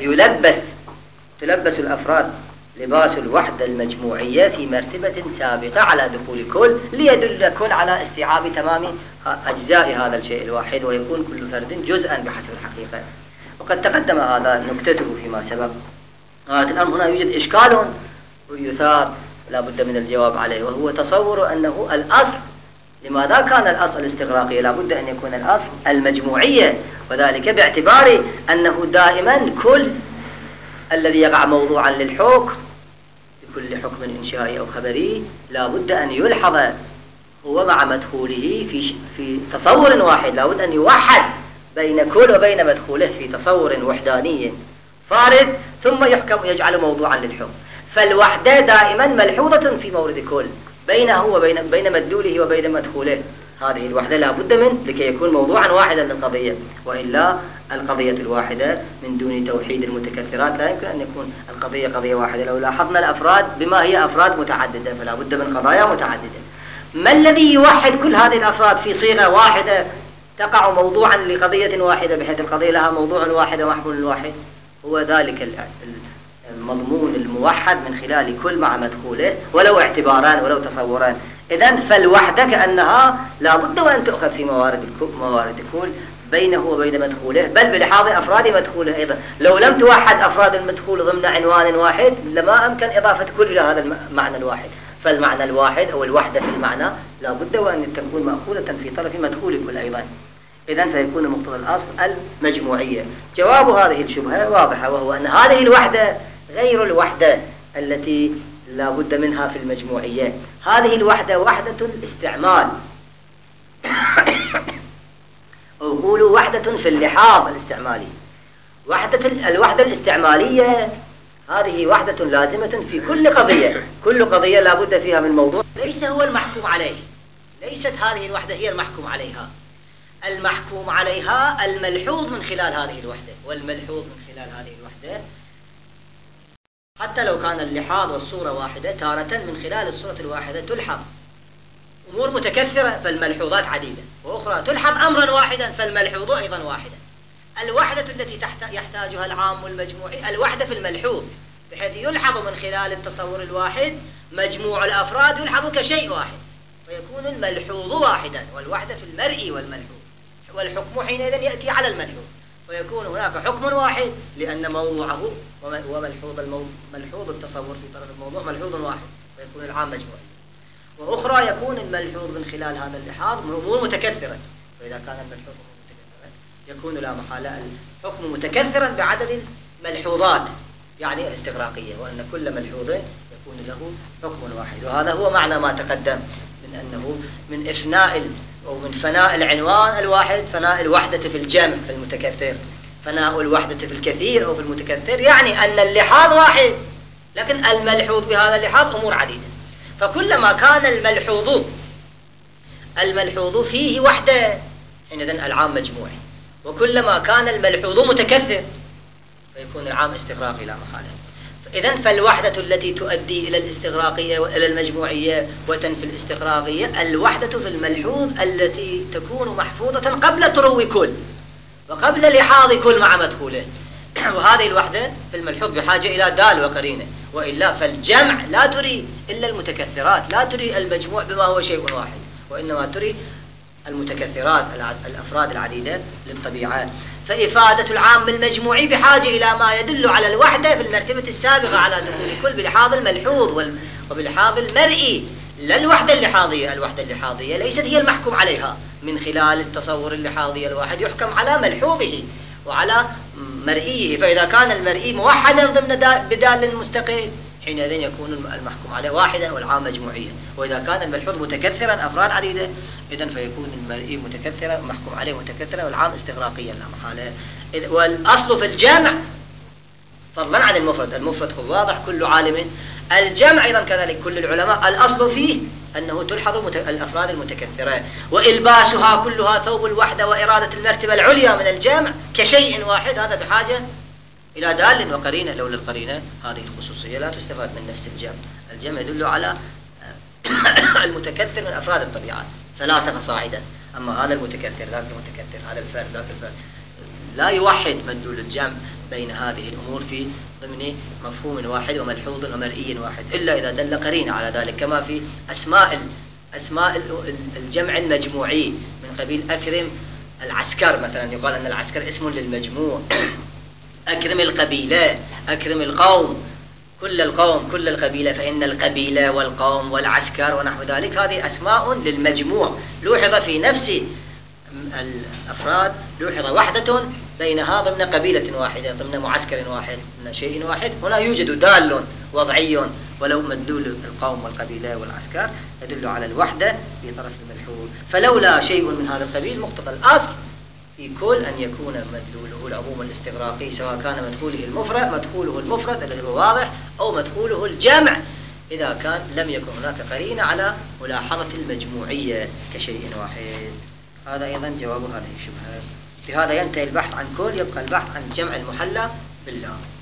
تلبس الأفراد لباس الوحدة المجموعية في مرتبة سابقة على دخول كل، ليدل كل على استيعاب تمام أجزاء هذا الشيء الواحد، ويكون كل فرد جزءا بحسب الحقيقة. وقد تقدم هذا نكتته فيما سبق. هذا الأمر هنا يوجد إشكال ويثار لا بد من الجواب عليه، وهو تصور أنه الأصل. لماذا كان الأصل الاستغراقي؟ لا بد أن يكون الأصل المجموعية، وذلك باعتبار أنه دائما كل الذي يقع موضوعا للحكم بكل حكم إنشائي أو خبري لا بد أن يلحظ هو مع مدخوله في تصور واحد. لا بد أن يوحد بين كل وبين مدخوله في تصور وحداني فارد، ثم يحكم يجعل موضوعا للحكم. فالوحدة دائما ملحوظة في مورد كل بينه وبين مدلوله وبين مدخوله. هذه الوحدة لا بد من لكي يكون موضوعا واحدا للقضية، وإلا القضية الواحدة من دون توحيد المتكثرات لا يمكن أن يكون القضية قضية واحدة. لو لاحظنا الأفراد بما هي أفراد متعددة فلا بد من قضايا متعددة. ما الذي يوحد كل هذه الأفراد في صيغة واحدة تقع موضوعا لقضية واحدة بحيث القضية لها موضوع واحد ومحمول واحد؟ هو ذلك المضمون الموحد من خلال كل مع مدخوله، ولو اعتباران ولو تصوران. إذن فالوحدة كأنها لا بد وأن تؤخذ في موارد كل بينه وبين مدخوله، بل بلحاظ أفراد مدخوله أيضا. لو لم توحد أفراد المدخول ضمن عنوان واحد لما أمكن إضافة كل إلى هذا المعنى الواحد. فالمعنى الواحد أو الوحدة في المعنى لا بد وأن تكون مأخوذة في طرف مدخول كل أيضا. إذن فيكون مقتضى الأصل المجموعية. جواب هذه الشبهة واضحة، وهو أن هذه الوحدة غير الوحدة التي لا بد منها في المجموعية. هذه الوحدة وحدة الاستعمال أو قولوا وحدة في اللحاظ الاستعمالي. الوحدة الاستعمالية هذه وحدة لازمة في كل قضية. كل قضية لا بد فيها من موضوع ليس هو المحكوم عليه. ليست هذه الوحدة هي المحكوم عليها. المحكوم عليها الملحوظ من خلال هذه الوحدة، والملحوظ من خلال هذه الوحدة حتى لو كان اللحاظ والصورة واحدة تارة من خلال الصورة الواحدة تلحظ أمور متكثرة فالملحوظات عديدة، وأخرى تلحظ أمرا واحدا فالملحوظ أيضا واحدا. الوحدة التي يحتاجها العام والمجموعي الوحدة في الملحوظ، بحيث يلحظ من خلال التصور الواحد مجموع الأفراد يلحظ كشيء واحد فيكون الملحوظ واحدا، والوحدة في المرئي والملحوظ، والحكم حينئذ يأتي على الملحوظ ويكون هناك حكم واحد لأن موضوعه وملحوظ التصور في طرف الموضوع ملحوظ واحد، ويكون العام مجموعي. وأخرى يكون الملحوظ من خلال هذا اللحاظ أمور متكثرة. فإذا كان الملحوظ متكثرا يكون لا محالة الحكم متكثرا بعدد الملحوظات، يعني الاستغراقية، وأن كل ملحوظ يكون له حكم واحد. وهذا هو معنى ما تقدم من أنه من إفناء أو من فناء العنوان الواحد فناء الوحدة في الجمع في المتكثر، فناء الوحدة في الكثير أو في المتكثر، يعني أن اللحاظ واحد لكن الملحوظ بهذا اللحاظ أمور عديدة. فكلما كان الملحوظ فيه وحدة حينئذ العام مجموعي، وكلما كان الملحوظ متكثر فيكون العام استغراقي لا محالة. إذن فالوحدة التي تؤدي إلى الاستغراقية وإلى المجموعية وتنفي الاستغراقية الوحدة في الملحوظ التي تكون محفوظة قبل تروي كل وقبل لحاظ كل مع مدخوله. وهذه الوحدة في الملحوظ بحاجة إلى دال وقرينة، وإلا فالجمع لا تري إلا المتكثرات، لا تري المجموع بما هو شيء واحد، وإنما تري المتكثرات الأفراد العديدة للطبيعات. فإفادة العام بالمجموعي بحاجة إلى ما يدل على الوحدة في المرتبة السابقة على دخول كل بلحاظ الملحوظ وبلحاظ المرئي، لا الوحدة اللحاظية. الوحدة اللحاظية ليست هي المحكوم عليها، من خلال التصور اللحاظي الواحد يحكم على ملحوظه وعلى مرئيه. فإذا كان المرئي موحدا ضمن بدال مستقل حينئذ يكون المحكوم عليه واحدا والعام مجموعيا. وإذا كان الملحوظ متكثرا أفراد عديدة إذن فيكون المرئي متكثرا محكوم عليه متكثرا والعام استغراقيا لا محالة. والأصل في الجمع فضلا عن المفرد هو واضح كل عالم. الجمع أيضا كذلك كل العلماء الأصل فيه أنه تلحظ الأفراد المتكثرة، وإلباسها كلها ثوب الوحدة وإرادة المرتبة العليا من الجمع كشيء واحد، هذا بحاجة إلى دال وقرينة. لولا القرينة هذه الخصوصية لا تستفاد من نفس الجمع. الجمع يدل على المتكثر من أفراد الطبيعات 3 فصاعدا، أما هذا المتكثر ذاك المتكثر هذا الفرد ذاك الفرد لا يوحد مدلول الجمع بين هذه الأمور في ضمن مفهوم واحد وملحوظ ومرئي واحد، إلا إذا دل قرينة على ذلك، كما في أسماء الجمع المجموعي من قبيل أكرم العسكر مثلا، يقال أن العسكر اسم للمجموع. أكرم القبيلة، أكرم القوم، كل القوم كل القبيلة، فإن القبيلة والقوم والعسكر ونحو ذلك هذه أسماء للمجموع. لوحظ في نفس الأفراد لوحظ وحدة بينها ضمن قبيلة واحدة ضمن معسكر واحد ضمن شيء واحد. هنا يوجد دال وضعي ولو مدلول القوم والقبيلة والعسكر يدل على الوحدة في طرف الملحوظ. فلولا شيء من هذا القبيل مقتضى الأصل في كل أن يكون مدلوله العموم الاستغراقي، سواء كان مدخوله المفرد الذي هو واضح أو مدخوله الجمع، إذا كان لم يكن هناك قرينة على ملاحظة المجموعية كشيء واحد. هذا أيضا جواب هذه الشبهة. بهذا ينتهي البحث عن كل، يبقى البحث عن جمع المحلى بالله.